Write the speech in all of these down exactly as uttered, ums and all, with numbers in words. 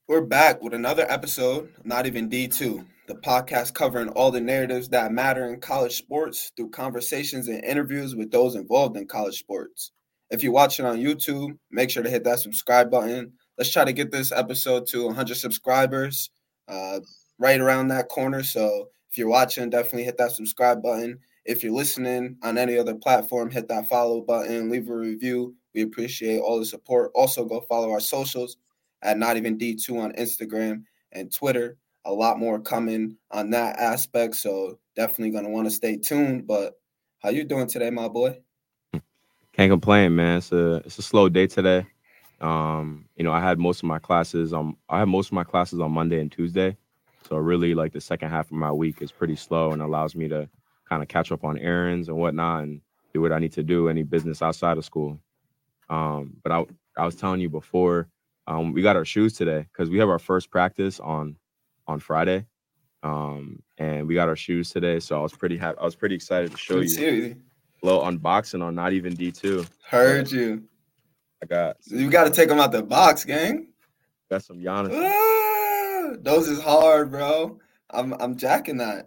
We're back with another episode, Not Even D two, the podcast covering all the narratives that matter in college sports through conversations and interviews with those involved in college sports. If you're watching on YouTube, make sure to hit that subscribe button. Let's try to get this episode to one hundred subscribers, uh, right around that corner. So if you're watching, definitely hit that subscribe button. If you're listening on any other platform, hit that follow button, leave a review. We appreciate all the support. Also, go follow our socials at Not Even D two on Instagram and Twitter. A lot more coming on that aspect, so definitely gonna want to stay tuned. But how you doing today, my boy? Can't complain, man. It's a it's a slow day today. Um, you know, I had most of my classes on I had most of my classes on Monday and Tuesday. So really like the second half of my week is pretty slow and allows me to kind of catch up on errands and whatnot and do what I need to do, any business outside of school. Um, but I I was telling you before, um, we got our shoes today because we have our first practice on on Friday. Um, and we got our shoes today. So I was pretty happy. I was pretty excited to show Dude, you seriously, a little unboxing on Not Even D two. But heard you. I got You some got to uh, take them out the box, gang. got some Giannis's. Ah, those is hard, bro. I'm I'm jacking that.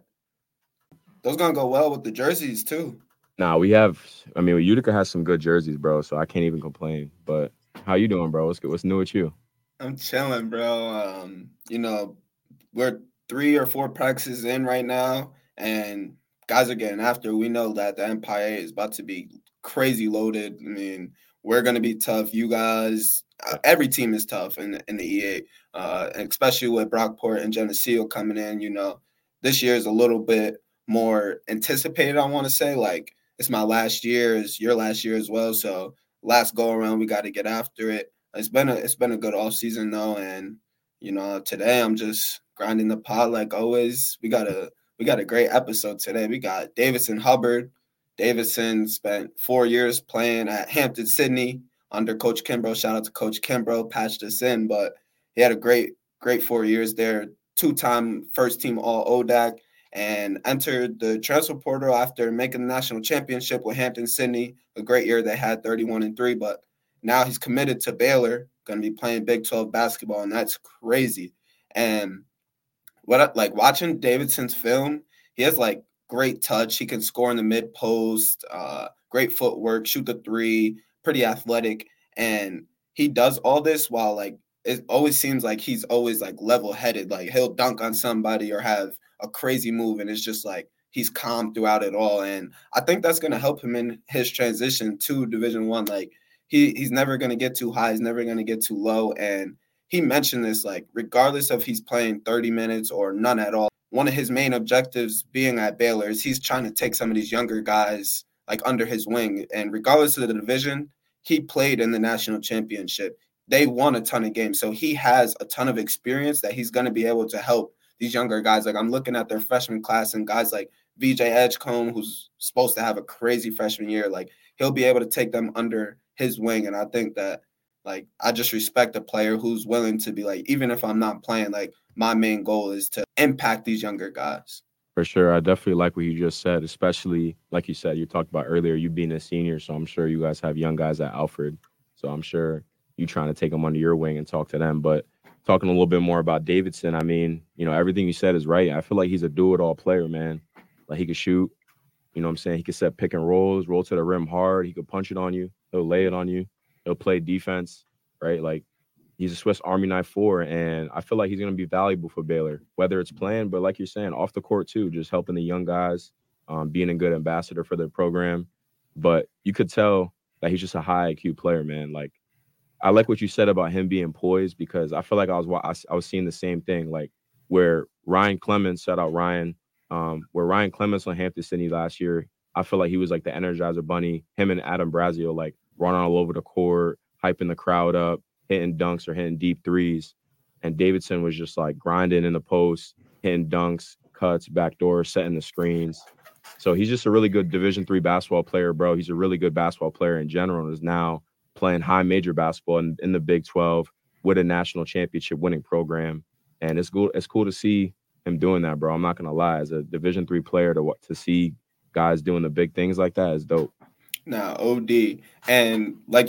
Those gonna go well with the jerseys too. Nah, we have. I mean, Utica has some good jerseys, bro. So I can't even complain. But how you doing, bro? What's good? What's new with you? I'm chilling, bro. Um, you know, we're three or four practices in right now, and guys are getting after. We know that the Empire is about to be crazy loaded. I mean, we're gonna be tough. You guys, uh, Yeah, every team is tough in in the E A, uh, and especially with Brockport and Geneseo coming in. You know, this year is a little bit more anticipated. I want to say, like, it's my last year, it's your last year as well. So last go around, we got to get after it. It's been a it's been a good off season though, and you know, today I'm just grinding the pot like always. We got a we got a great episode today. We got Davison Hubbard. Davison spent four years playing at Hampton Sydney under Coach Kimbrough. Shout out to Coach Kimbrough, patched us in, but he had a great great four years there. Two time first team All O D A C and entered the transfer portal after making the national championship with Hampton Sydney. A great year they had thirty-one and three, but now he's committed to Baylor, going to be playing Big twelve basketball, and that's crazy. And what like watching Davidson's film, he has like great touch. He can score in the mid post, uh, great footwork, shoot the three, pretty athletic, and he does all this while like it always seems like he's always like level headed. Like he'll dunk on somebody or have a crazy move, and it's just like he's calm throughout it all. And I think that's going to help him in his transition to Division One. Like he he's never going to get too high, he's never going to get too low, and he mentioned this like regardless of he's playing thirty minutes or none at all, one of his main objectives being at Baylor is he's trying to take some of these younger guys like under his wing, and regardless of the division, he played in the national championship. They won a ton of games, so he has a ton of experience that he's going to be able to help these younger guys. Like I'm looking at their freshman class and guys like V J Edgecombe, who's supposed to have a crazy freshman year, like he'll be able to take them under his wing. And I think that like I just respect a player who's willing to be like, even if I'm not playing, like my main goal is to impact these younger guys. for sure. I definitely like what you just said, especially like you said, you talked about earlier, you being a senior. So I'm sure you guys have young guys at Alfred. So I'm sure you trying to take them under your wing and talk to them. But talking a little bit more about Davidson, I mean, you know, everything you said is right. I feel like he's a do it all player, man. Like he could shoot, you know what I'm saying? He could set pick and rolls, roll to the rim hard. He could punch it on you. He'll lay it on you. He'll play defense, right? Like he's a Swiss Army knife four, and I feel like he's going to be valuable for Baylor, whether it's playing, but like you're saying, off the court too, just helping the young guys, um, being a good ambassador for the program. But you could tell that he's just a high I Q player, man. Like I like what you said about him being poised because I feel like I was I, I was seeing the same thing, like where Ryan Clemens, shout out Ryan, um, where Ryan Clemens on Hampton Sydney last year. I feel like he was like the Energizer Bunny. Him and Adam Brazio like running all over the court, hyping the crowd up, hitting dunks or hitting deep threes. And Davidson was just like grinding in the post, hitting dunks, cuts, backdoor, setting the screens. So he's just a really good Division three basketball player, bro. He's a really good basketball player in general and is now playing high major basketball in, in the Big twelve with a national championship winning program. And it's cool. It's cool to see him doing that, bro. I'm not gonna lie. As a Division three player, to to see guys doing the big things like that is dope. Now, O D. And like you said,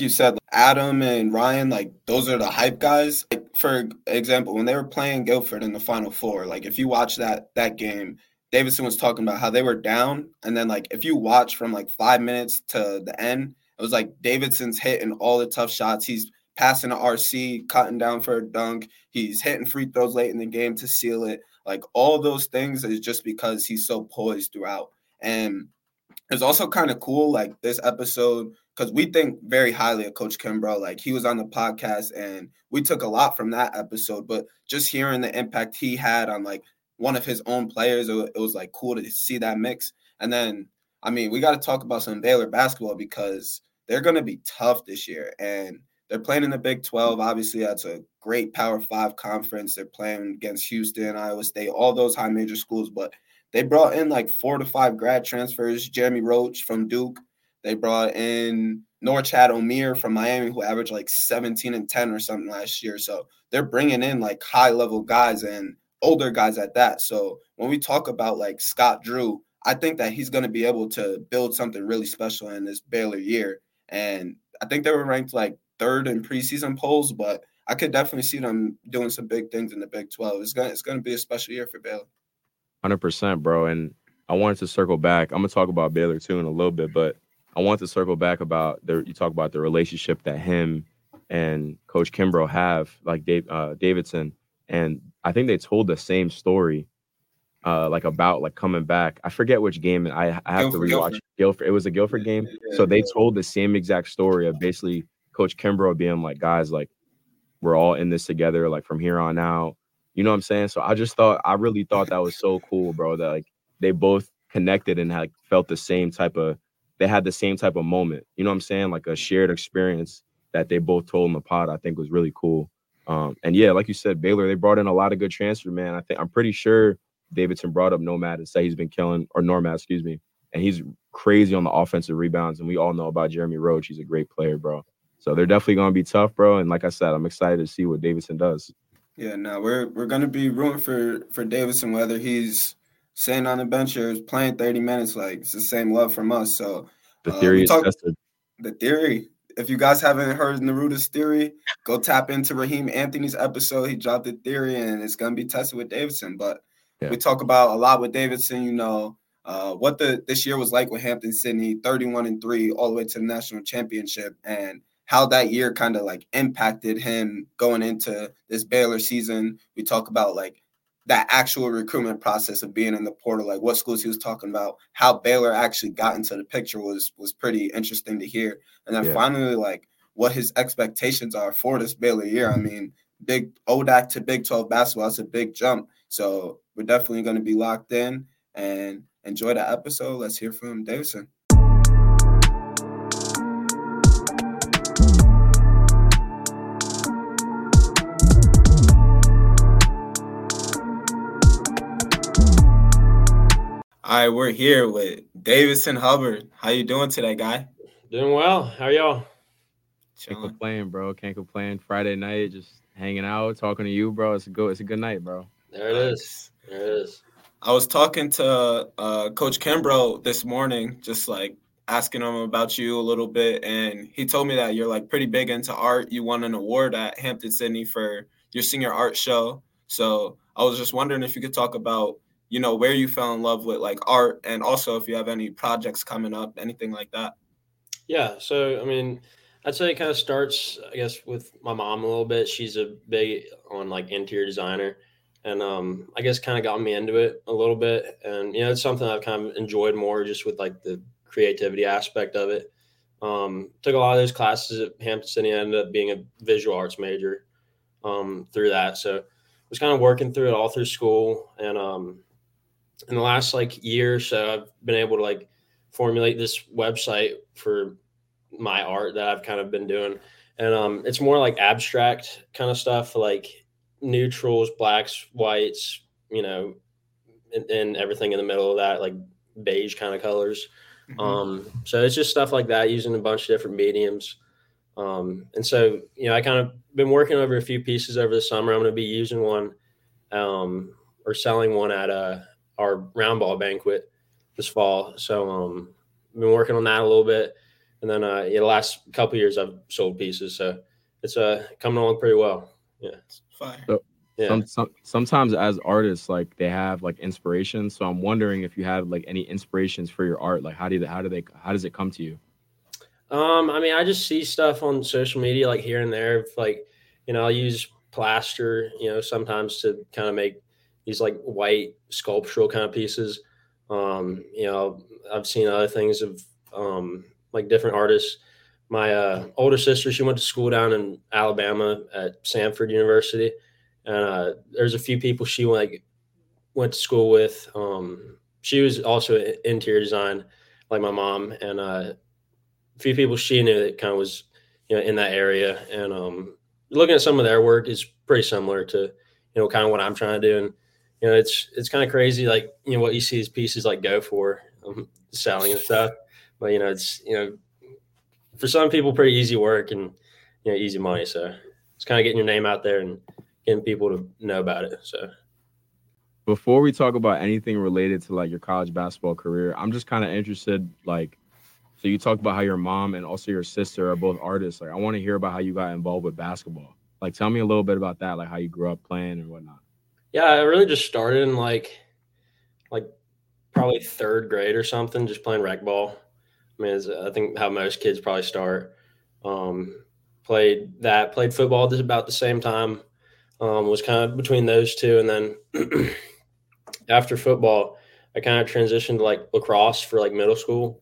Adam and Ryan, like those are the hype guys. Like for example, when they were playing Guilford in the Final Four, like if you watch that that game, Davidson was talking about how they were down, and then like if you watch from like five minutes to the end, it was like Davidson's hitting all the tough shots. He's passing to R C, cutting down for a dunk. He's hitting free throws late in the game to seal it. Like all those things is just because he's so poised throughout. And it's also kind of cool, like this episode, because we think very highly of Coach Kimbrough. Like he was on the podcast, and we took a lot from that episode. But just hearing the impact he had on like one of his own players, it was, it was like cool to see that mix. And then, I mean, we got to talk about some Baylor basketball because they're going to be tough this year, and they're playing in the Big twelve. Obviously, that's a great Power Five conference. They're playing against Houston, Iowa State, all those high major schools, but they brought in like four to five grad transfers. Jeremy Roach from Duke. They brought in Norchad Omier from Miami, who averaged like seventeen and ten or something last year. So they're bringing in like high level guys and older guys at that. So when we talk about like Scott Drew, I think that he's going to be able to build something really special in this Baylor year. And I think they were ranked like third in preseason polls, but I could definitely see them doing some big things in the Big twelve. It's going to, it's going to be a special year for Baylor. one hundred percent, bro. And I wanted to circle back. I'm going to talk about Baylor, too, in a little bit, but I want to circle back about the, you talk about the relationship that him and Coach Kimbrough have, like Dave, uh, Davidson. And I think they told the same story, uh, like about like coming back. I forget which game. I, I have Guilford, to rewatch Guilford. Guilford. It was a Guilford game. Yeah. So they told the same exact story of basically Coach Kimbrough being like, guys, like, we're all in this together, like from here on out. You know what I'm saying? So I just thought, I really thought that was so cool, bro, that like they both connected and had felt the same type of, they had the same type of moment. You know what I'm saying? Like a shared experience that they both told in the pod, I think was really cool. Um, and yeah, like you said, Baylor, they brought in a lot of good transfer, man. I think, I'm pretty sure Davidson brought up Nomad and said he's been killing, or Normad, excuse me. And he's crazy on the offensive rebounds. And we all know about Jeremy Roach. He's a great player, bro. So they're definitely going to be tough, bro. And like I said, I'm excited to see what Davidson does. Yeah, no, we're we're gonna be rooting for for Davidson, whether he's sitting on the bench or playing thirty minutes. Like it's the same love from us. So The uh, theory we is talk tested. the theory. If you guys haven't heard Naruto's theory, go tap into Raheem Anthony's episode. He dropped the theory, and it's gonna be tested with Davidson. But Yeah. we talk about a lot with Davidson. You know uh, what the this year was like with Hampton-Sydney, thirty-one and three, all the way to the national championship, and how that year kind of like impacted him going into this Baylor season. We talk about like that actual recruitment process of being in the portal, like what schools he was talking about, how Baylor actually got into the picture was was pretty interesting to hear. And then Yeah. finally, like what his expectations are for this Baylor year. I mean, big O D A C to Big twelve basketball, that's a big jump. So we're definitely going to be locked in and enjoy the episode. Let's hear from Davidson. All right, we're here with Davidson Hubbard. How you doing today, guy? Doing well. How are y'all? Can't complain, bro. Can't complain. Friday night, just hanging out, talking to you, bro. It's a good, it's a good night, bro. There it nice. is. There it is. I was talking to uh, Coach Kimbrough this morning, just like asking him about you a little bit, and he told me that you're like pretty big into art. You won an award at Hampton-Sydney for your senior art show. So I was just wondering if you could talk about, you know, where you fell in love with like art, and also if you have any projects coming up, anything like that. Yeah. So, I mean, I'd say it kind of starts, I guess, with my mom a little bit. She's a big on like interior designer, and um, I guess kind of got me into it a little bit. And, you know, it's something I've kind of enjoyed more just with like the creativity aspect of it. Um, took a lot of those classes at Hampton-Sydney. I ended up being a visual arts major um, through that. So I was kind of working through it all through school. And um, in the last like year or so, I've been able to like formulate this website for my art that I've kind of been doing. And um, it's more like abstract kind of stuff, like neutrals, blacks, whites, you know, and, and everything in the middle of that, like beige kind of colors. Mm-hmm. Um, so it's just stuff like that using a bunch of different mediums. Um, and so, you know, I kind of been working over a few pieces over the summer. I'm going to be using one um, or selling one at uh, our round ball banquet this fall. So um, I've been working on that a little bit. And then uh, yeah, the last couple of years I've sold pieces, so it's uh coming along pretty well. Yeah, Fire. So, yeah. some, some sometimes as artists, like they have like inspiration. So I'm wondering if you have like any inspirations for your art. Like how do you, how do they how does it come to you? Um, I mean, I just see stuff on social media like here and there. If, like, you know, I'll use plaster, you know, sometimes to kind of make these like white sculptural kind of pieces. Um, you know, I've seen other things of um, like different artists. My uh, older sister, she went to school down in Alabama at Samford University, and uh, there's a few people she like went to school with. Um, she was also in interior design, like my mom, and uh, a few people she knew that kind of was, you know, in that area. And um, looking at some of their work is pretty similar to, you know, kind of what I'm trying to do. And, you know, it's, it's kind of crazy. Like, you know, what you see these pieces like go for um, selling and stuff, but, you know, it's, you know, for some people pretty easy work and, you know, easy money. So it's kind of getting your name out there and getting people to know about it. So. Before we talk about anything related to like your college basketball career, I'm just kind of interested, like, so you talked about how your mom and also your sister are both artists. Like, I want to hear about how you got involved with basketball. Like, tell me a little bit about that, like how you grew up playing and whatnot. Yeah, I really just started in like, like probably third grade or something, just playing rec ball. I mean, it's, I think how most kids probably start. Um, played that, played football just about the same time. Um, was kind of between those two, and then after football, I kind of transitioned to like lacrosse for like middle school.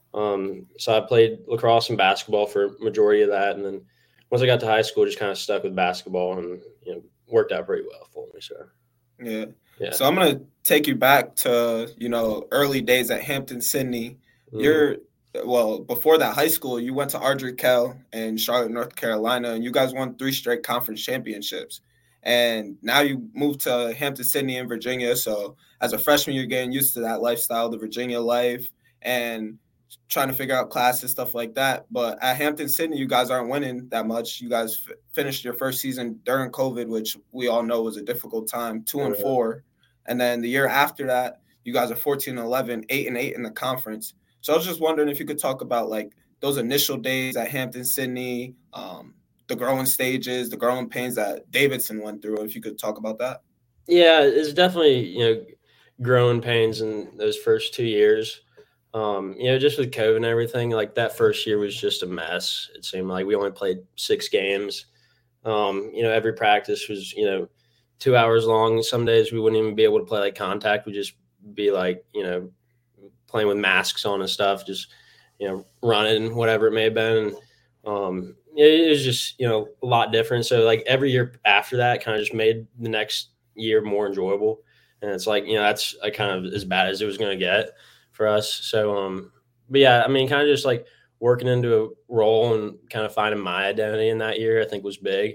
Um, so I played lacrosse and basketball for majority of that, and then once I got to high school, just kind of stuck with basketball, and you know, worked out pretty well for me. So yeah, yeah. So I'm gonna take you back to you know early days at Hampton-Sydney. Mm. You're well before that high school, you went to Ardrey-Kell in Charlotte, North Carolina, and you guys won three straight conference championships. And now you moved to Hampton-Sydney in Virginia. So as a freshman, you're getting used to that lifestyle, the Virginia life, and trying to figure out classes, stuff like that. But at Hampton-Sydney, you guys aren't winning that much. You guys f- finished your first season during COVID, which we all know was a difficult time, two and four. And then the year after that, you guys are fourteen and eleven, eight and eight in the conference. So I was just wondering if you could talk about like those initial days at Hampton-Sydney, um, the growing stages, the growing pains that Davidson went through. If you could talk about that. Yeah, it's definitely, you know, growing pains in those first two years. Um, you know, just with COVID and everything, like that first year was just a mess. It seemed like we only played six games. Um, you know, every practice was, you know, two hours long. Some days we wouldn't even be able to play like contact. We'd just be like, you know, playing with masks on and stuff, just, you know, running, whatever it may have been. Um, it was just, you know, a lot different. So like every year after that kind of just made the next year more enjoyable. And it's like, you know, that's uh, kind of as bad as it was going to get for us. So, um, but yeah, I mean, kind of just like working into a role and kind of finding my identity in that year, I think was big.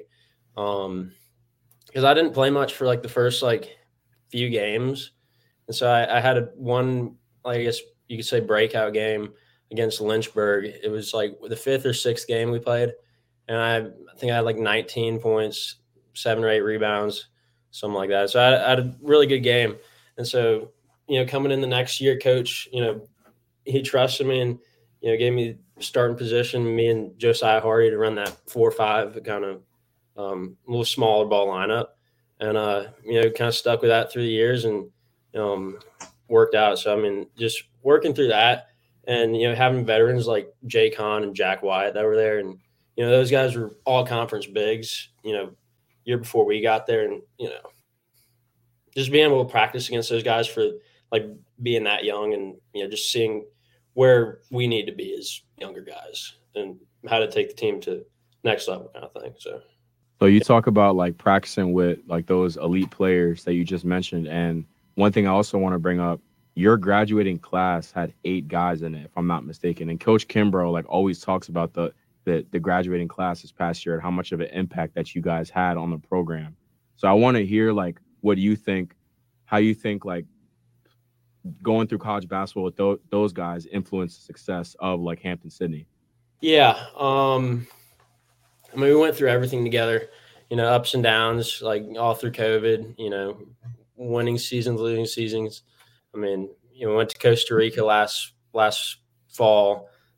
Um, cause I didn't play much for like the first like few games. And so I, I had a one, like, I guess you could say breakout game against Lynchburg. It was like the fifth or sixth game we played. And I, I think I had like nineteen points, seven or eight rebounds, something like that. So I, I had a really good game. And so, you know, coming in the next year, coach, you know, he trusted me and, you know, gave me starting position, me and Josiah Hardy to run that four or five kind of um, a little smaller ball lineup. And, uh, you know, kind of stuck with that through the years and um, worked out. So, I mean, just working through that and, you know, having veterans like Jay Kahn and Jack Wyatt that were there. And, you know, those guys were all conference bigs, you know, year before we got there. And, you know, just being able to practice against those guys for like being that young and, you know, just seeing where we need to be as younger guys and how to take the team to next level kind of thing. So, So you talk about like practicing with like those elite players that you just mentioned. And one thing I also want to bring up, your graduating class had eight guys in it, if I'm not mistaken. And Coach Kimbrough like always talks about the the, the graduating class this past year and how much of an impact that you guys had on the program. So I want to hear like what you think, how you think like going through college basketball with th- those guys influenced the success of like Hampton-Sydney. Yeah. Um, I mean, we went through everything together, you know, ups and downs, like all through COVID, you know, winning seasons, losing seasons. I mean, you know, we went to Costa Rica last last fall.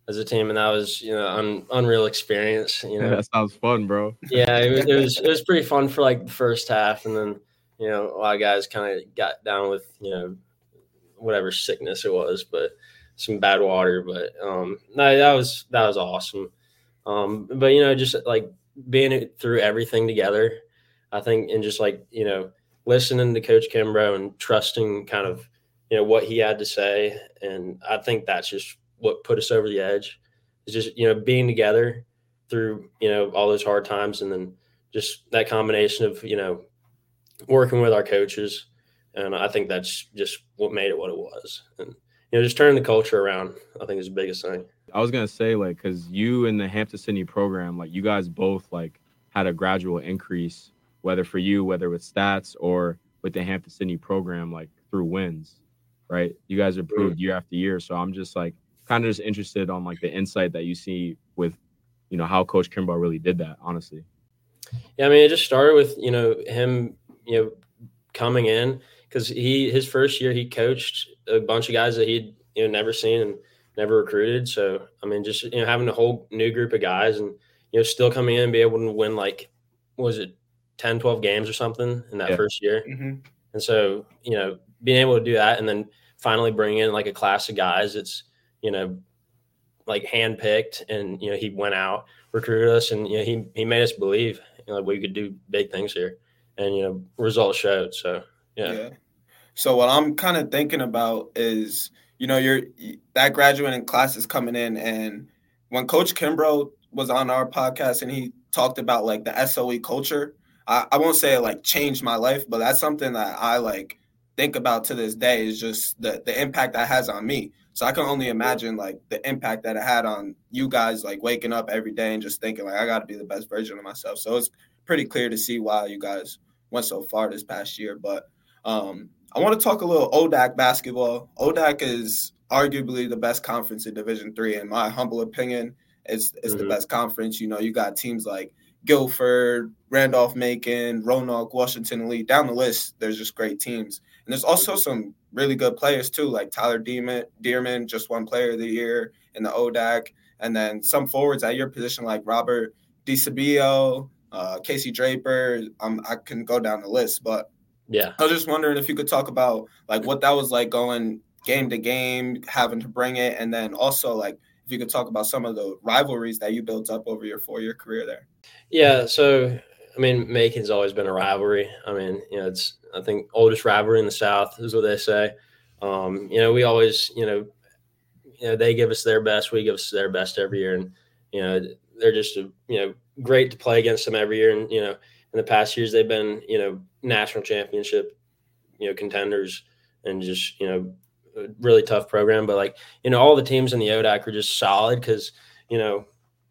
as a team, and that was, you know, un, unreal experience. You know, that sounds fun, bro. Yeah, it was, it was it was pretty fun for like the first half, and then, you know, a lot of guys kind of got down with, you know, whatever sickness it was, but some bad water. But um, no, that was that was awesome. Um, but you know, just like being through everything together, I think, and just like, you know, listening to Coach Kimbrough and trusting kind of, you know, what he had to say, and I think that's just what put us over the edge. Is just, you know, being together through, you know, all those hard times, and then just that combination of, you know, working with our coaches. And I think that's just what made it what it was. And, you know, just turning the culture around, I think, is the biggest thing. I was going to say, like, because you in the Hampton-Sydney program, like, you guys both, like, had a gradual increase, whether for you, whether with stats or with the Hampton-Sydney program, like, through wins, right? You guys improved mm-hmm. year after year. So I'm just, like, kind of just interested on, like, the insight that you see with, you know, how Coach Kimbrough really did that, honestly. Yeah, I mean, it just started with, you know, him, you know, coming in, because he his first year he coached a bunch of guys that he'd, you know, never seen and never recruited. So, I mean, just, you know, having a whole new group of guys and, you know, still coming in and be able to win, like, what was it, ten, twelve games or something in that yeah. first year. Mm-hmm. And so, you know, being able to do that and then finally bring in, like, a class of guys that's, you know, like, handpicked, and, you know, he went out, recruited us, and, you know, he he made us believe, you know, we could do big things here, and, you know, results showed. So yeah. yeah. So what I'm kind of thinking about is, you know, you're that graduating class is coming in, and when Coach Kimbrough was on our podcast and he talked about, like, the S O E culture, I, I won't say it, like, changed my life, but that's something that I, like, think about to this day, is just the the impact that has on me. So I can only imagine, like, the impact that it had on you guys, like, waking up every day and just thinking, like, I got to be the best version of myself. So it's pretty clear to see why you guys went so far this past year. But um, I want to talk a little O D A C basketball. O D A C is arguably the best conference in Division three, in my humble opinion. It's, it's mm-hmm. the best conference. You know, you got teams like Guilford, Randolph-Macon, Roanoke, Washington Elite. Down the list, there's just great teams. And there's also some really good players, too, like Tyler Dearman, Dearman just won Player of the Year in the O D A C. And then some forwards at your position like Robert DeCibio, uh, Casey Draper. Um, I can go down the list. But yeah, I was just wondering if you could talk about, like, what that was like going game to game, having to bring it. And then also, like, if you could talk about some of the rivalries that you built up over your four-year career there. Yeah, so, I mean, Macon's always been a rivalry. I mean, you know, it's, I think, oldest rivalry in the South is what they say. Um, you know, we always, you know, you know, they give us their best, we give us their best every year. And, you know, they're just, a, you know, great to play against them every year. And, you know, in the past years, they've been, you know, national championship, you know, contenders, and just, you know, a really tough program. But, like, you know, all the teams in the O D A C are just solid because, you know,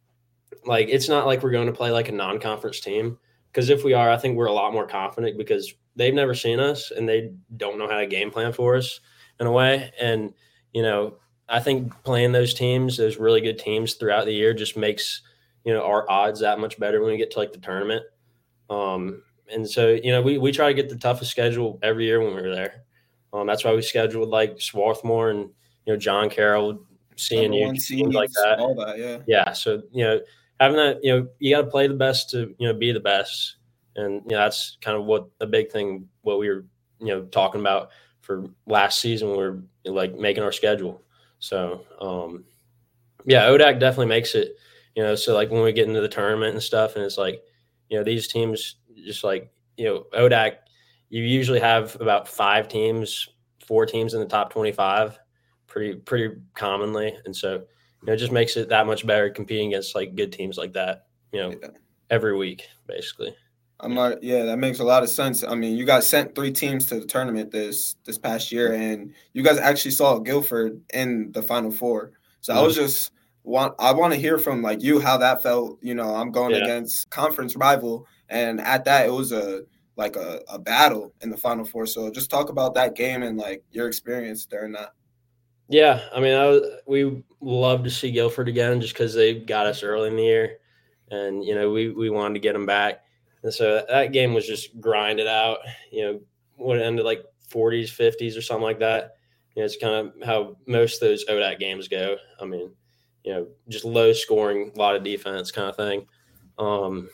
like, it's not like we're going to play like a non-conference team, because if we are, I think we're a lot more confident because they've never seen us and they don't know how to game plan for us in a way. And, you know, I think playing those teams, those really good teams throughout the year, just makes, you know, our odds that much better when we get to, like, the tournament. Um, and so, you know, we, we try to get the toughest schedule every year when we were there. Um, that's why we scheduled, like, Swarthmore and, you know, John Carroll, C N U, things like that. All that, yeah. Yeah. So, you know, having that, you know, you got to play the best to, you know, be the best. And, you know, that's kind of what the big thing, what we were, you know, talking about for last season, we we're, like, making our schedule. So, um, yeah, O D A C definitely makes it, you know, so, like, when we get into the tournament and stuff, and it's like, you know, these teams just, like, you know, O D A C, you usually have about five teams, four teams in the top twenty-five pretty, pretty commonly. And so, you know, it just makes it that much better competing against, like, good teams like that, you know, yeah. every week, basically. I'm not, yeah, that makes a lot of sense. I mean, you guys sent three teams to the tournament this this past year, and you guys actually saw Guilford in the Final Four. So mm-hmm. I was just want I want to hear from, like, you how that felt. You know, I'm going yeah. against conference rival, and at that it was a like a, a battle in the Final Four. So just talk about that game and, like, your experience during that. Yeah, I mean, I was, we love to see Guilford again just because they got us early in the year, and, you know, we we wanted to get them back. And so that game was just grinded out, you know, when it ended like forties, fifties or something like that. You know, it's kind of how most of those O D A C games go. I mean, you know, just low scoring, a lot of defense kind of thing. Um,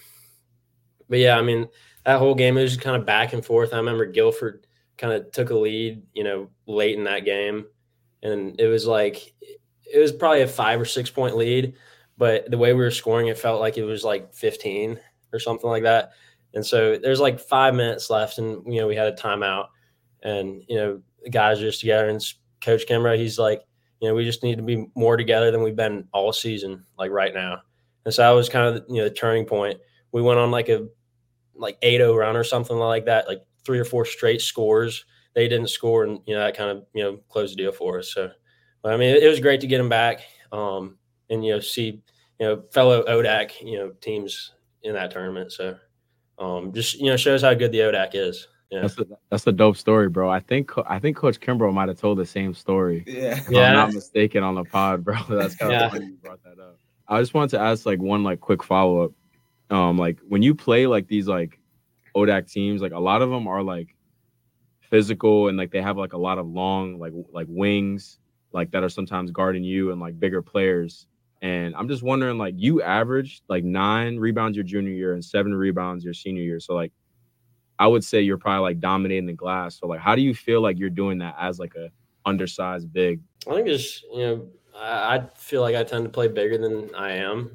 but yeah, I mean, that whole game, it was kind of back and forth. I remember Guilford kind of took a lead, you know, late in that game. And it was like, it was probably a five or six point lead, but the way we were scoring, it felt like it was like fifteen or something like that. And so there's like five minutes left, and, you know, we had a timeout, and, you know, the guys are just together, and Coach Kimbrough, he's like, you know, we just need to be more together than we've been all season, like right now. And so that was kind of, you know, the turning point. We went on like a, like eight oh run or something like that, like three or four straight scores. They didn't score, and, you know, that kind of, you know, closed the deal for us. So, but, I mean, it, it was great to get them back, um, and, you know, see, you know, fellow O D A C, you know, teams in that tournament. So, um, just, you know, shows how good the O D A C is. Yeah. That's a, that's a dope story, bro. I think I think Coach Kimbrough might have told the same story. Yeah. If Yeah. I'm not mistaken on the pod, bro. That's kind of Yeah. funny you brought that up. I just wanted to ask like one like quick follow up. Um, like when you play like these like O D A C teams, like a lot of them are like physical, and like they have like a lot of long like like wings like that are sometimes guarding you, and like bigger players. And I'm just wondering, like, you averaged like nine rebounds your junior year and seven rebounds your senior year. So like I would say you're probably like dominating the glass. So like how do you feel like you're doing that as like a undersized big? I think just, you know, I, I feel like I tend to play bigger than I am.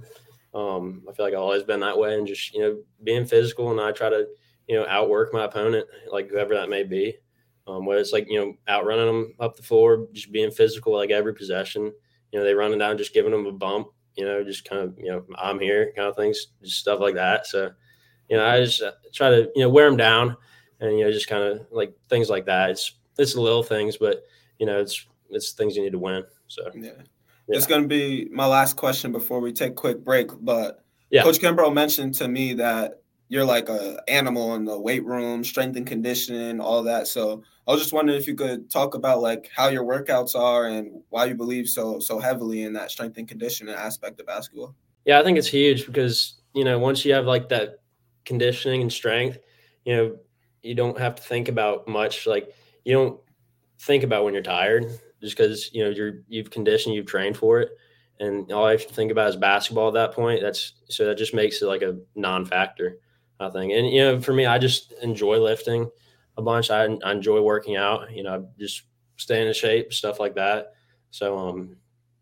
Um, I feel like I've always been that way, and just, you know, being physical, and I try to, you know, outwork my opponent, like whoever that may be. Um, whether it's like, you know, outrunning them up the floor, just being physical, like every possession, you know, they running down, just giving them a bump, you know, just kind of, you know, I'm here kind of things, just stuff like that. So, you know, I just try to, you know, wear them down, and, you know, just kind of like things like that. It's, it's the little things, but, you know, it's, it's things you need to win. So, Yeah. Yeah. It's going to be my last question before we take a quick break. But Yeah. Coach Kimbrough mentioned to me that you're like a animal in the weight room, strength and conditioning, all that. So I was just wondering if you could talk about like how your workouts are and why you believe so so heavily in that strength and conditioning aspect of basketball. Yeah, I think it's huge because, you know, once you have like that conditioning and strength, you know, you don't have to think about much. Like, you don't think about when you're tired, just because, you know, you're, you've conditioned, you've trained for it. And all I have to think about is basketball at that point. That's, so that just makes it like a non-factor, I think. And, you know, for me, I just enjoy lifting a bunch. I, I enjoy working out, you know, just staying in shape, stuff like that. So, um,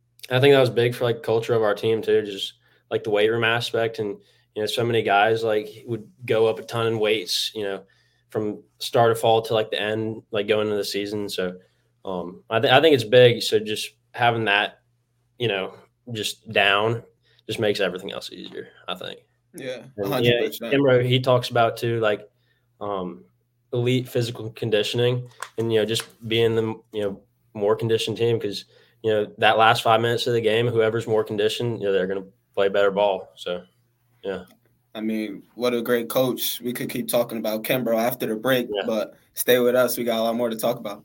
I think that was big for like culture of our team too, just like the weight room aspect. And, you know, so many guys like would go up a ton in weights, you know, from start of fall to like the end, like going into the season. So um, I, th- I think it's big. So just having that, you know, just down just makes everything else easier, I think. Yeah, And, one hundred yeah, percent. Kimbrough, he talks about too, like um, elite physical conditioning, and, you know, just being the, you know, more conditioned team, because, you know, that last five minutes of the game, whoever's more conditioned, you know, they're going to play better ball. So, yeah. I mean, what a great coach. We could keep talking about Kimbrough after the break, Yeah. but stay with us. We got a lot more to talk about.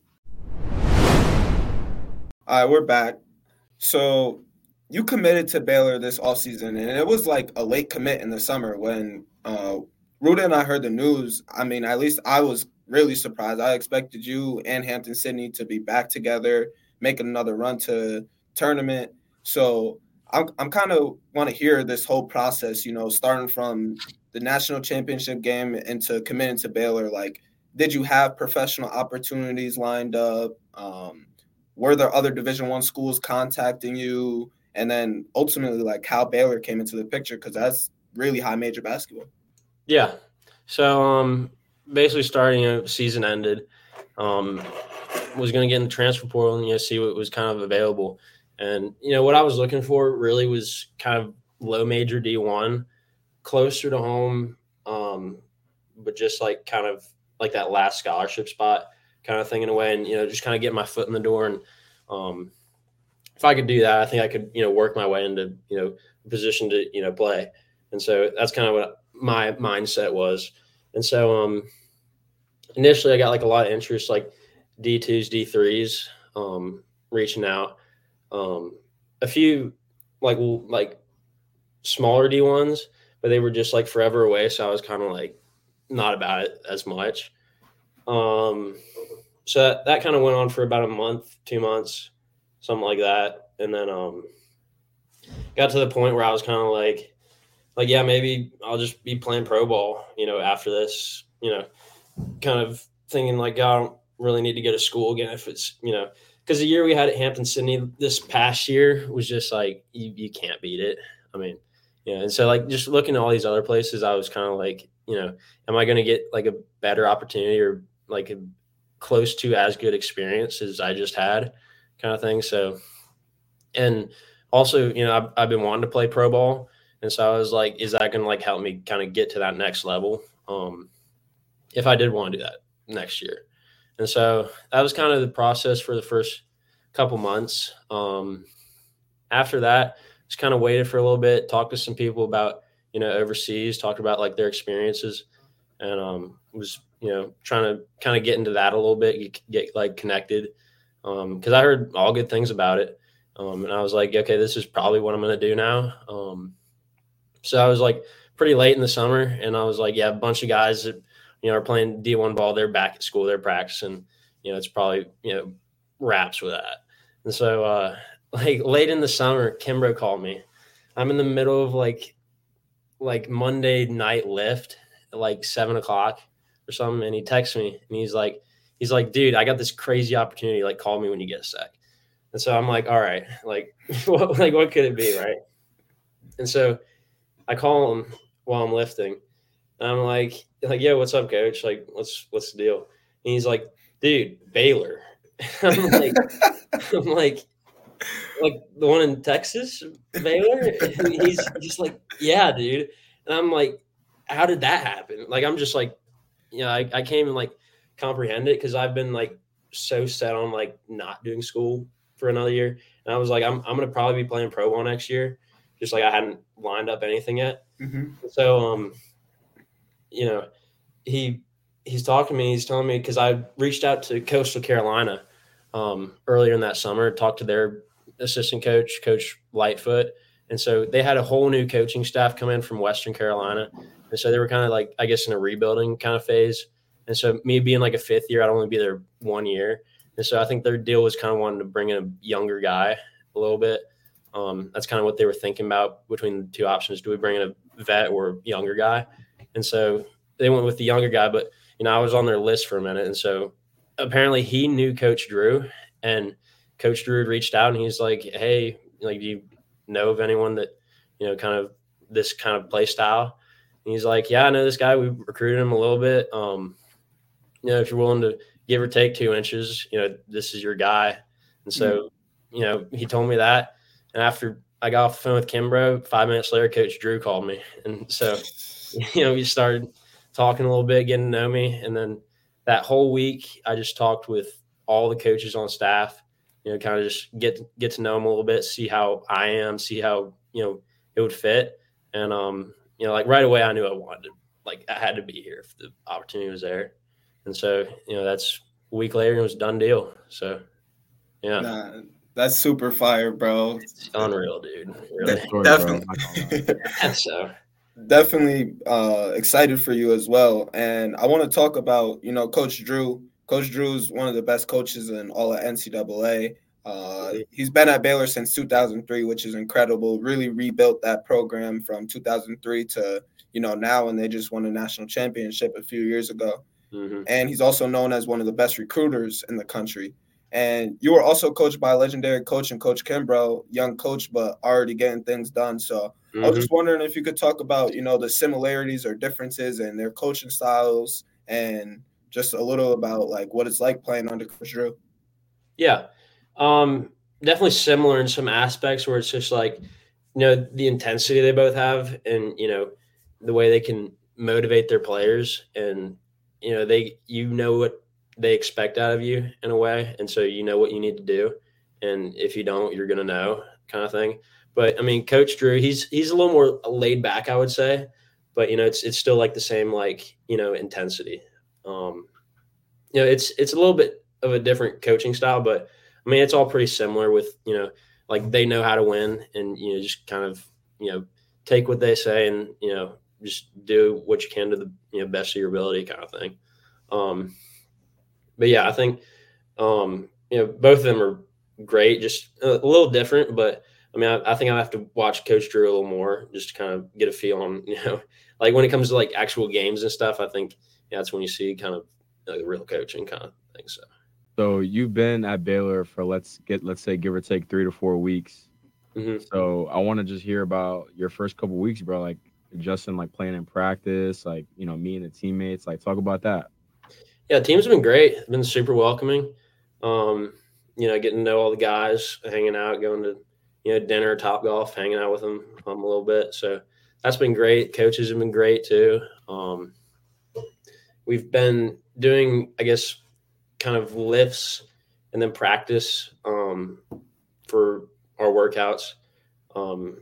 All right, we're back. So you committed to Baylor this offseason, and it was like a late commit in the summer when uh, Ruda and I heard the news. I mean, at least I was really surprised. I expected you and Hampton Sydney to be back together, making another run to tournament. So I'm I'm kind of want to hear this whole process, you know, starting from the national championship game into committing to Baylor. Like, did you have professional opportunities lined up? Um, were there other Division One schools contacting you? And then ultimately, like, how Baylor came into the picture, because that's really high major basketball. Yeah. So um, basically starting, you know, season ended, um, was going to get in the transfer portal and, you know, see what was kind of available. And, you know, what I was looking for really was kind of low major D one, closer to home, um, but just like kind of like that last scholarship spot kind of thing in a way. And, you know, just kind of get my foot in the door. And um, if I could do that, I think I could, you know, work my way into, you know, a position to, you know, play. And so that's kind of what my mindset was. And so um, initially I got like a lot of interest, like D twos, D threes, um, reaching out. Um, a few like like smaller D ones, but they were just like forever away. So I was kind of like not about it as much. Um, so that, that kind of went on for about a month, two months, something like that. And then um, got to the point where I was kind of like, like, yeah, maybe I'll just be playing pro ball, you know, after this, you know, kind of thinking like, God, I don't really need to go to school again if it's, you know, because the year we had at Hampton-Sydney this past year was just like, you, you can't beat it. I mean, yeah. And so like just looking at all these other places, I was kind of like, you know, am I going to get like a better opportunity or like a close to as good experience as I just had kind of thing. So, and also, you know, I've, I've been wanting to play pro ball. And so I was like, is that going to like help me kind of get to that next level? Um, if I did want to do that next year. And so that was kind of the process for the first couple months. Um, after that, just kind of waited for a little bit, talked to some people about, you know, overseas, talked about like their experiences, and um, was, you know, trying to kind of get into that a little bit, get, get like connected. Um, cause I heard all good things about it. Um, and I was like, okay, this is probably what I'm going to do now. Um, so I was like pretty late in the summer, and I was like, yeah, a bunch of guys that, you know, are playing D one ball. They're back at school, they're practicing, you know, it's probably, you know, wraps with that. And so, uh, like late in the summer, Kimbrough called me. I'm in the middle of like, like Monday night lift at like seven o'clock or something. And he texts me and he's like, he's like, dude, I got this crazy opportunity. Like, call me when you get a sec. And so I'm like, all right, like, what, like, what could it be? Right. And so I call him while I'm lifting. And I'm like, like, yo, what's up, coach? Like, what's, what's the deal? And he's like, dude, Baylor. I'm like, I'm like, like the one in Texas, Baylor? And he's just like, yeah, dude. And I'm like, how did that happen? Like, I'm just like, you know, I, I can't even like comprehend it because I've been like so set on like not doing school for another year. And I was like, I'm, I'm going to probably be playing pro ball next year. Just like I hadn't lined up anything yet. Mm-hmm. So, um, you know, he, he's talking to me, he's telling me, cause I reached out to Coastal Carolina um, earlier in that summer, talked to their assistant coach, Coach Lightfoot. And so they had a whole new coaching staff come in from Western Carolina. And so they were kind of like, I guess, in a rebuilding kind of phase. And so me being like a fifth year, I'd only be there one year. And so I think their deal was kind of wanting to bring in a younger guy a little bit. Um, that's kind of what they were thinking about between the two options. Do we bring in a vet or a younger guy? And so they went with the younger guy, but, you know, I was on their list for a minute. And so apparently he knew Coach Drew, and Coach Drew reached out and he's like, hey, like, do you know of anyone that, you know, kind of this kind of play style? And he's like, yeah, I know this guy. We recruited him a little bit. Um, you know, if you're willing to give or take two inches, you know, this is your guy. And so, mm-hmm. you know, he told me that. And after I got off the phone with Kimbrough, five minutes later, Coach Drew called me. And so, you know, we started talking a little bit, getting to know me. And then that whole week, I just talked with all the coaches on staff, you know, kind of just get, get to know them a little bit, see how I am, see how, you know, it would fit. And, um, you know, like right away, I knew I wanted to, like, I had to be here if the opportunity was there. And so, you know, that's a week later, it was a done deal. So, yeah. Nah, that's super fire, bro. It's unreal, dude. Really. De- definitely. Yeah, so. Definitely uh, excited for you as well. And I want to talk about, you know, Coach Drew. Coach Drew is one of the best coaches in all of N C double A. Uh, he's been at Baylor since two thousand three, which is incredible. Really rebuilt that program from two thousand three to, you know, now, and they just won a national championship a few years ago. Mm-hmm. And he's also known as one of the best recruiters in the country. And you were also coached by a legendary coach and Coach Kimbrough, young coach, but already getting things done. So mm-hmm. I was just wondering if you could talk about, you know, the similarities or differences in their coaching styles and just a little about like what it's like playing under Coach Drew. Yeah. Um, definitely similar in some aspects where it's just like, you know, the intensity they both have and, you know, the way they can motivate their players and, you know, they, you know what they expect out of you in a way. And so you know what you need to do. And if you don't, you're going to know kind of thing. But I mean, Coach Drew, he's, he's a little more laid back, I would say, but you know, it's, it's still like the same, like, you know, intensity. Um, you know, it's, it's a little bit of a different coaching style, but I mean, it's all pretty similar with, you know, like they know how to win and, you know, just kind of, you know, take what they say and, you know, just do what you can to the, you know, best of your ability kind of thing. Um, But yeah, I think, um, you know, both of them are great, just a little different, but I mean, I, I think I have to watch Coach Drew a little more just to kind of get a feel on, you know, like when it comes to like actual games and stuff. I think yeah, that's when you see kind of like the real coaching kind of thing. So, So you've been at Baylor for let's get let's say give or take three to four weeks. mm-hmm. So I want to just hear about your first couple weeks, bro. Like adjusting, like playing in practice, like you know, meeting the teammates. Like talk about that. Yeah, team's been great. It's been super welcoming. Um, you know, getting to know all the guys, hanging out, going to you know dinner, Top Golf, hanging out with them um, a little bit. So that's been great. Coaches have been great too. Um, we've been doing, I guess, kind of lifts and then practice um, for our workouts um,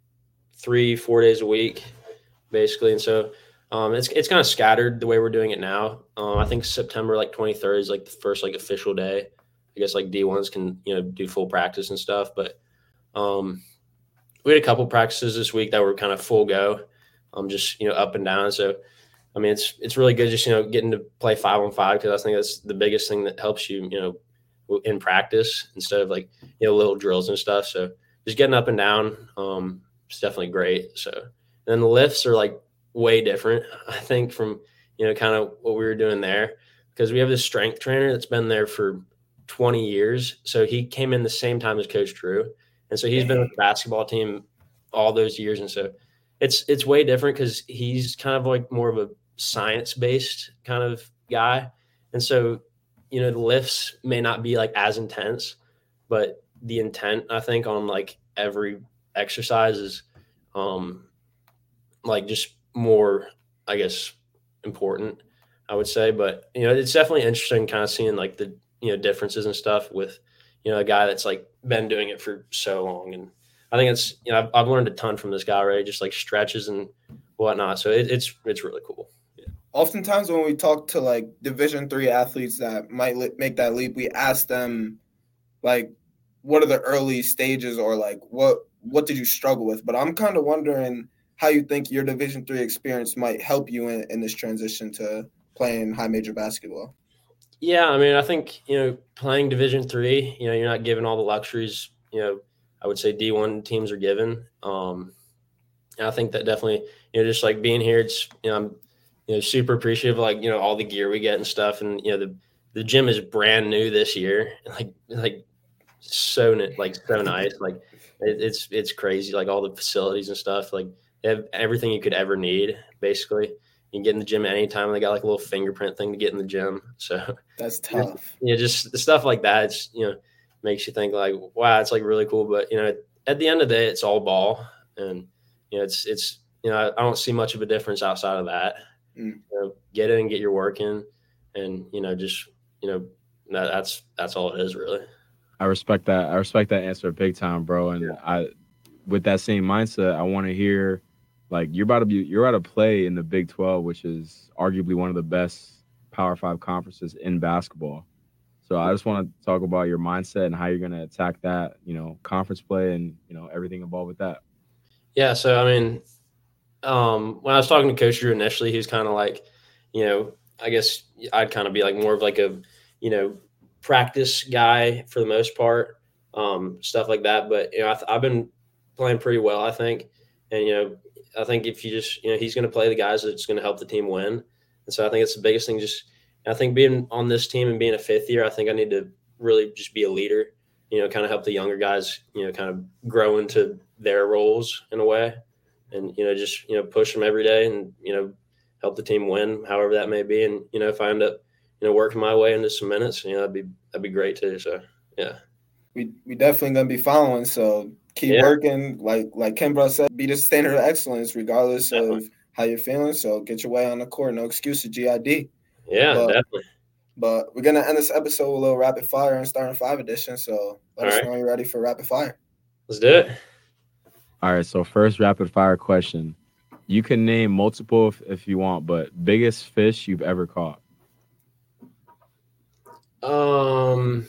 three, four days a week, basically. And so um, it's it's kind of scattered the way we're doing it now. Um, I think September like twenty-third is like the first like official day. I guess like D ones can, you know, do full practice and stuff. But um, we had a couple practices this week that were kind of full go, um, just, you know, up and down. So, I mean, it's it's really good just, you know, getting to play five on five because I think that's the biggest thing that helps you, you know, in practice instead of like, you know, little drills and stuff. So just getting up and down um, is definitely great. So and then the lifts are like way different, I think, from, you know, kind of what we were doing there because we have this strength trainer that's been there for twenty years. So he came in the same time as Coach Drew. And so he's been with the basketball team all those years. And so it's it's way different because he's kind of like more of a science-based kind of guy. And so, you know, the lifts may not be like as intense, but the intent, I think, on like every exercise is um like just more, I guess, important, I would say. But, you know, it's definitely interesting kind of seeing like the, you know, differences and stuff with, you know, a guy that's like been doing it for so long. And I think it's, you know, I've, I've learned a ton from this guy, right? Just like stretches and whatnot. So it, it's, it's really cool. Yeah. Oftentimes when we talk to like Division three athletes that might li- make that leap, we ask them like, what are the early stages or like, what, what did you struggle with? But I'm kind of wondering how you think your Division three experience might help you in, in this transition to playing high major basketball. Yeah, I mean, I think, you know, playing Division three, you know, you're not given all the luxuries, you know, I would say D one teams are given. Um, and I think that definitely, you know, just like being here, it's, you know, I'm, you know, super appreciative of like, you know, all the gear we get and stuff. And, you know, the, the gym is brand new this year. Like, like so, like so nice. Like it, it's, it's crazy. Like all the facilities and stuff, like they have everything you could ever need, basically. You can get in the gym anytime. They got like a little fingerprint thing to get in the gym. So that's tough. You know, just the stuff like that, it's, you know, makes you think like, wow, it's like really cool. But, you know, at the end of the day, it's all ball. And, you know, it's, it's, you know, I, I don't see much of a difference outside of that. Mm. You know, get in and get your work in and, you know, just, you know, that, that's, that's all it is really. I respect that. I respect that answer big time, bro. And yeah. I, with that same mindset, I want to hear, like you're about to be, you're about to play in the Big twelve, which is arguably one of the best Power Five conferences in basketball. So I just want to talk about your mindset and how you're going to attack that, you know, conference play and, you know, everything involved with that. Yeah. So, I mean, um, when I was talking to Coach Drew initially, he was kind of like, you know, I guess I'd kind of be like more of like a, you know, practice guy for the most part, um, stuff like that. But, you know, I th- I've been playing pretty well, I think. And, you know, I think if you just, you know, he's going to play the guys that's going to help the team win. And so I think it's the biggest thing. Just, I think being on this team and being a fifth year, I think I need to really just be a leader, you know, kind of help the younger guys, you know, kind of grow into their roles in a way and, you know, just, you know, push them every day and, you know, help the team win, however that may be. And, you know, if I end up, you know, working my way into some minutes, you know, that'd be, that'd be great too. So, yeah. We, we definitely going to be following. So, keep yeah. working, like like Kimbra said, be the standard of excellence regardless definitely. Of how you're feeling. So get your way on the court. No excuses, G I D. Yeah, but, definitely. But we're going to end this episode with a little rapid fire and starting five edition. So let All us right. know when you're ready for rapid fire. Let's do it. All right, so first rapid fire question. You can name multiple if, if you want, but biggest fish you've ever caught? Um,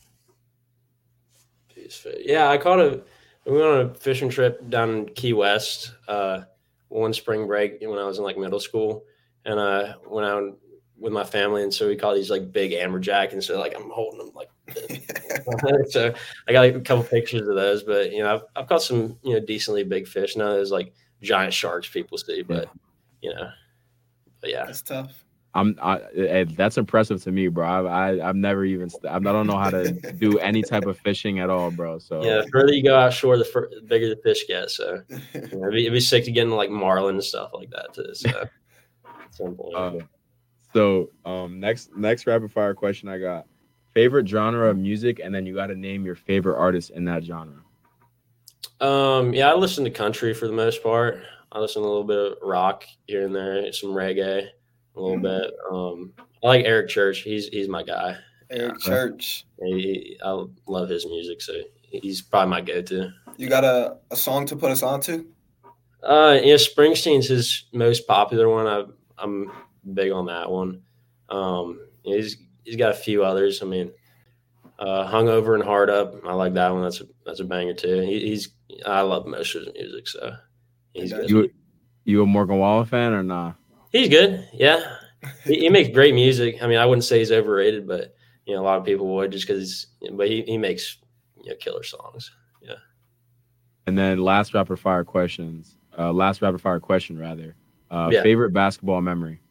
yeah, I caught a – we went on a fishing trip down in Key West uh, one spring break when I was in, like, middle school. And I went out with my family, and so we caught these, like, big amberjack. And so, like, I'm holding them, like, So I got like, a couple pictures of those, but you know, I've, I've caught some, you know, decently big fish. None of those like giant sharks people see, but yeah. you know, but yeah, that's tough. I'm I, that's impressive to me, bro. I, I I've never even I don't know how to do any type of fishing at all, bro. So yeah, the further you go offshore, the, fur, the bigger the fish get. So you know, it'd, be, it'd be sick to get into like marlin and stuff like that too. So at some point. Uh, so um, next next rapid fire question I got: favorite genre of music, and then you got to name your favorite artist in that genre. Um, yeah, I listen to country for the most part. I listen to a little bit of rock here and there, some reggae. A little mm. bit. Um, I like Eric Church. He's he's my guy. Eric yeah. Church. He, I love his music, so he's probably my go-to. You got a, a song to put us on to? Uh, yeah, Springsteen's his most popular one. I, I'm big on that one. Um, he's he's got a few others. I mean, uh, Hungover and Hard Up. I like that one. That's a that's a banger too. He, he's I love most of his music, so he's good. You you a Morgan Wallen fan or not? Nah? He's good. Yeah. he, he makes great music. I mean, I wouldn't say he's overrated, but, you know, a lot of people would just because – but he, he makes, you know, killer songs. Yeah. And then last rapid fire questions. Uh, last rapid fire question, rather. Uh, yeah. Favorite basketball memory?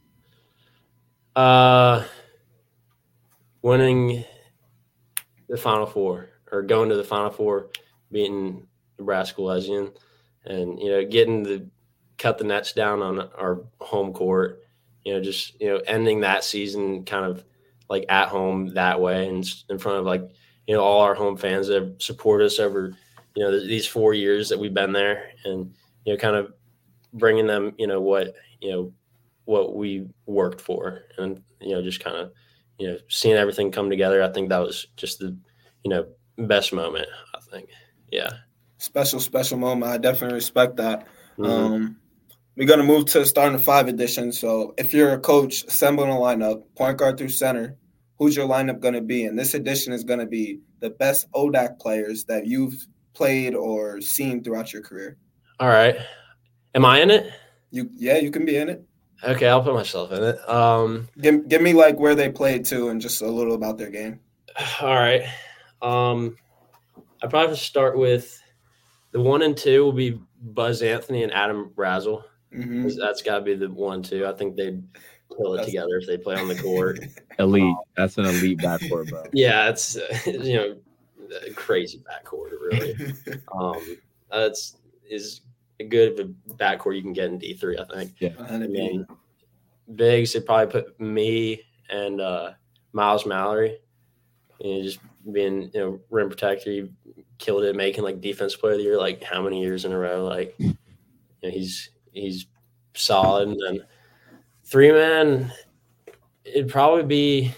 Uh, winning the Final Four or going to the Final Four, beating Nebraska Wesleyan and, you know, getting the – cut the nets down on our home court, you know, just, you know, ending that season kind of like at home that way and in front of like, you know, all our home fans that have supported us over, you know, these four years that we've been there and, you know, kind of bringing them, you know, what, you know, what we worked for and, you know, just kind of, you know, seeing everything come together. I think that was just the, you know, best moment, I think. Yeah. Special, special moment. I definitely respect that. Mm-hmm. Um, We're going to move to starting the five edition. So if you're a coach assembling a lineup, point guard through center, who's your lineup going to be? And this edition is going to be the best O D A C players that you've played or seen throughout your career. All right. Am I in it? You Yeah, you can be in it. Okay, I'll put myself in it. Um, give, give me like where they played to and just a little about their game. All right. Um, I probably start with the one and two will be Buzz Anthony and Adam Brazel. Mm-hmm. That's got to be the one, too. I think they'd kill it That's... together if they play on the court. Elite. That's an elite backcourt, bro. Yeah, it's, uh, you know, a crazy backcourt, really. um, that's is good of a backcourt you can get in D three, I think. Yeah. And then bigs, they'd probably put me and uh, Miles Mallory. You know, just being, you know, rim protector, he killed it, making, like, defense player of the year, like, how many years in a row? Like, you know, he's – He's solid. And then three man, it'd probably be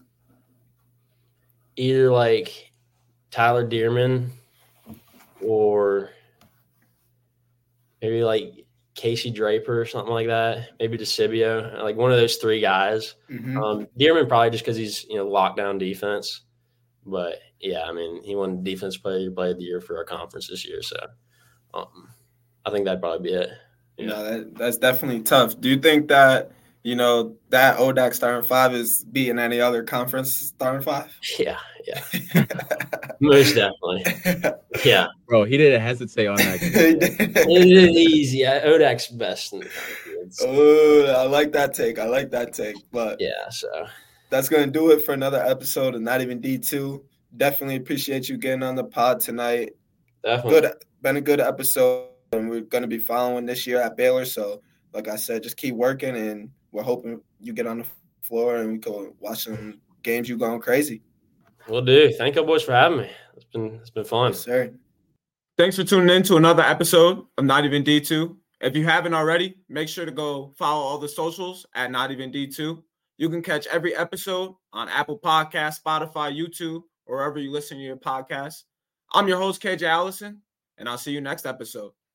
either like Tyler Dearman or maybe like Casey Draper or something like that. Maybe DeCibio, like one of those three guys. Mm-hmm. Um, Dearman probably just because he's, you know, lockdown defense. But yeah, I mean, he won defense player play of the year for our conference this year. So um, I think that'd probably be it. Yeah, no, that, that's definitely tough. Do you think that, you know, that O D A C starting five is beating any other conference starting five? Yeah, yeah. Most definitely. Yeah. Bro, he didn't hesitate on that. It is easy. O D A C's best in the country. Oh, I like that take. I like that take. But yeah, so. That's going to do it for another episode of Not Even D two. Definitely appreciate you getting on the pod tonight. Definitely. Good, been a good episode. And we're going to be following this year at Baylor. So, like I said, just keep working, and we're hoping you get on the floor and we can watch some games you going crazy. Will do. Thank you, boys, for having me. It's been it's been fun. Yes, sir. Thanks for tuning in to another episode of Not Even D two. If you haven't already, make sure to go follow all the socials at Not Even D two. You can catch every episode on Apple Podcasts, Spotify, YouTube, or wherever you listen to your podcasts. I'm your host, K J Allison, and I'll see you next episode.